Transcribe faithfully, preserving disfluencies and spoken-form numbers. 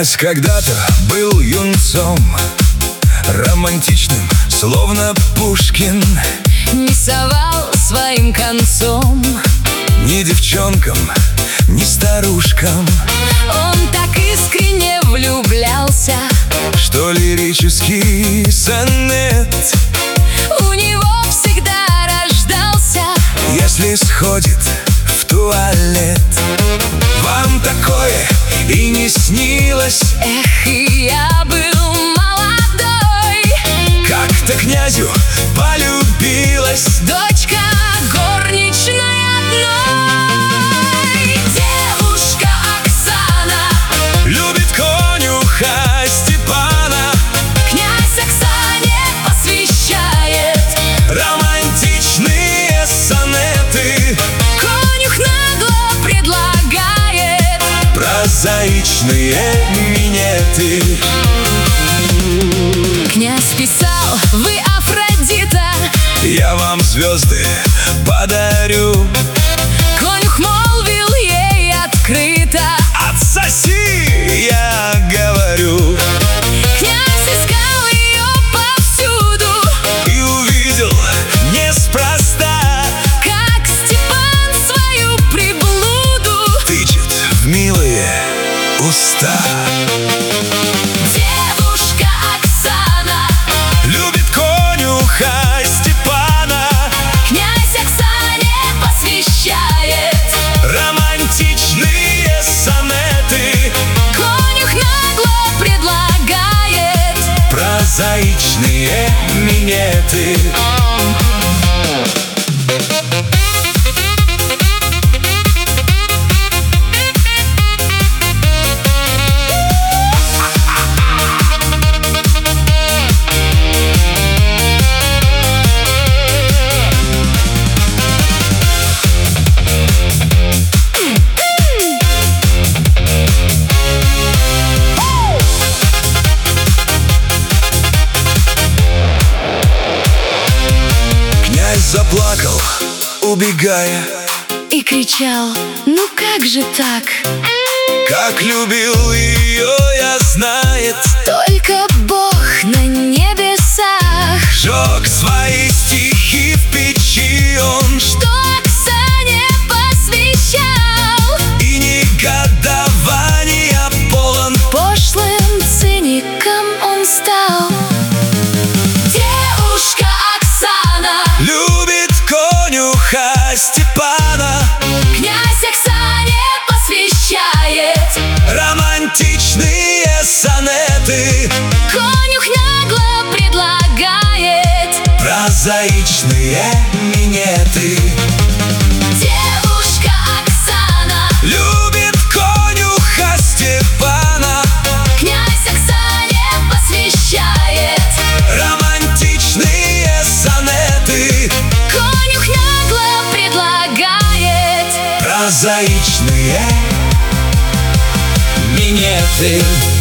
Князь когда-то был юнцом, романтичным, словно Пушкин. Не совал своим концом Ни девчонкам, ни старушкам. Он так искренне влюблялся, что лирический сонет у него всегда рождался. Если сходит в туалет. Вам такое и не снилось? Эх, и я был молодой. Как-то князю полюбилась дочка горничной одной. Девушка Оксана любит конюха Степана. Князь Оксане посвящает романтичные сонеты. Конюх нагло предлагает прозаичные минеты. Князь писал: вы Афродита, я вам звезды подарю. Конюх молвил ей открыто: отсоси, я говорю. Князь искал ее повсюду и увидел неспроста, как Степан свою приблуду тычет в милые уста. Девушка Оксана любит конюха Степана. Князь Оксане посвящает романтичные сонеты. Конюх нагло предлагает прозаичные минеты. Заплакал, убегая, и кричал: ну как же так? Как любил ее, я знает только Бог на небесах. Жег свои стихи в печи он, что Оксане посвящал, и негодования полон. Пошлым циником он стал. Девушка Оксана любит конюха Степана. Князь Оксане посвящает романтичные сонеты. Конюх нагло предлагает прозаичные минеты. Девушка Оксана любит конюха Степана. Князь Оксане посвящает романтичные сонеты. Конюх нагло предлагает прозаичные минеты.